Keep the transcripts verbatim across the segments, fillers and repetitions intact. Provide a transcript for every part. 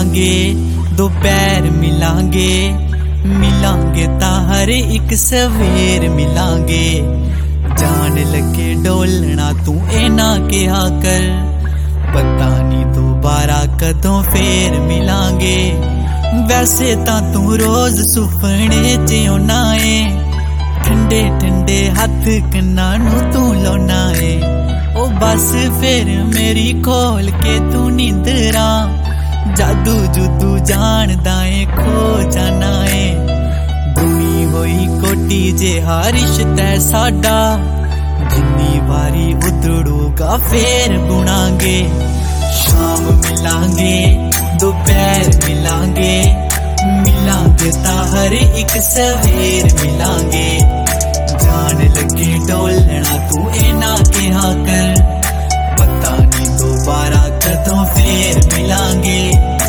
मिलांगे दोपहर मिलांगे मिलांगे ता हर एक सवेर मिलांगे जान लगे डोलना तू ए ना कहा कर पता नहीं दोबारा कदों फेर मिलांगे वैसे ता तू रोज सुपने च आना है ठंडे ठंडे हाथ कन्ना नू तू लाना है ओ बस फिर मेरी खोल के तू नींदरा जादू जुदू जानदा है खो जाना है बुनी होई कोटी जे रिश्ता साडा जिन्नी बारी उतड़ूगा फिर बुनांगे शाम मिलांगे दोपहर मिलांगे मिलांगे ता हर एक सवेर मिलांगे जान लगे डोलना तू ए ना कहा कर पता नहीं दोबारा कदों फिर मिलांगे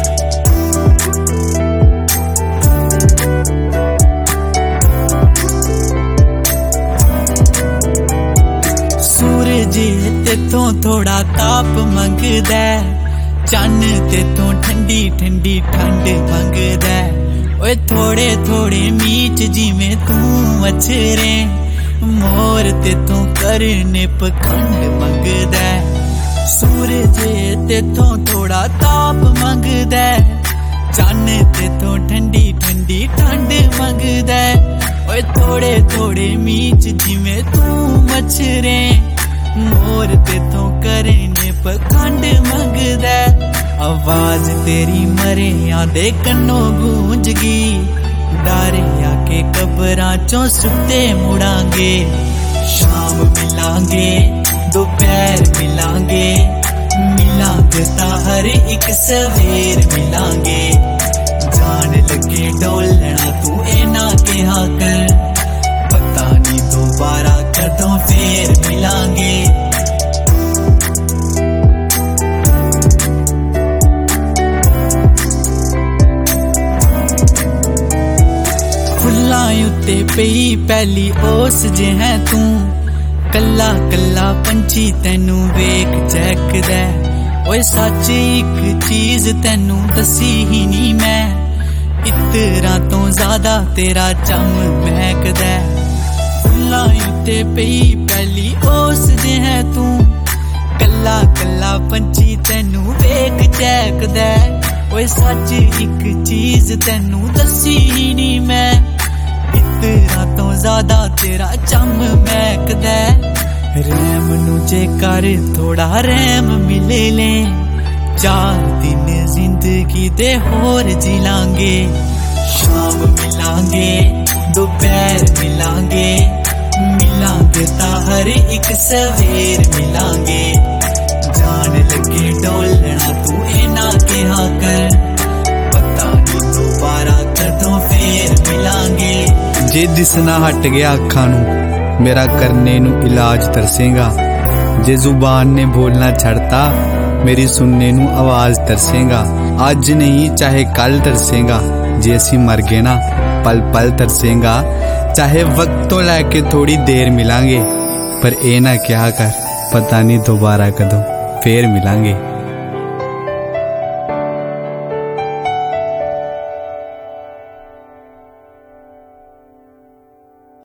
सूरज तेतों थोड़ा ताप मंगदा चन्न तेतों ठंडी ठंडी ठंड मंगदा ओए थोड़े थोड़े मीच जिवें तू अछरे मोर तेतों करने पखंड मंगदा सूरज तेतों थोड़ा ताप मंगदा चन्न तेतों ठंडी ठंडी ठंड मंगदा ओए थोड़े थोड़े मीच जिवें तू मछरे मोर तेतों करने पखंड मंगदा आवाज तेरी मरिया दे कन्नों गूंज गई डारे आके कबरां चों सुते मुड़ांगे शाम मिलांगे दोपहर मिलांगे मिलांगे ता हर एक सवेर मिलांगे जान लगे डोलना तू ए ना कहा कर पता नहीं दोबारा कदों फिर मिलांगे फुल्लां उत्ते पई पहली ओस जे है तू कल्ला कल्ला पंछी तैनू वेख चैकदा ओए सच एक चीज तैनू दसी ही नहीं मैं इतरा तो ज्यादा तेरा चम महकदा फुल्लां उत्ते पई पहली ओस जे है तू कल्ला कल्ला पंछी तैनू वेख चैकदा ओए सच एक चीज तैनू दसी ही नहीं मैं इतरा तो ज्यादा तेरा चम महकदा रैम नू जे कर थोड़ा रैम मिले ले चार दिन जिंदगी दे होर जिलांगे शाम मिलांगे दोपहर मिलांगे मिलांगे ता हर एक सवेर मिलांगे जान लगे डोलना तू ए ना कहा कर पता नहीं दोबारा कदों फिर मिलांगे जे दिसना हट गया अखां नू मेरा करने नू इलाज तरसेगा जे जुबान ने बोलना छड़ता मेरी सुनने नू आवाज तरसेगा आज नहीं चाहे कल तरसेगा जे असी मर गए ना पल पल तरसेगा चाहे वक्त तो लैके थोड़ी देर मिलांगे पर ए ना क्या कर पता नहीं दोबारा कदों फिर मिलांगे।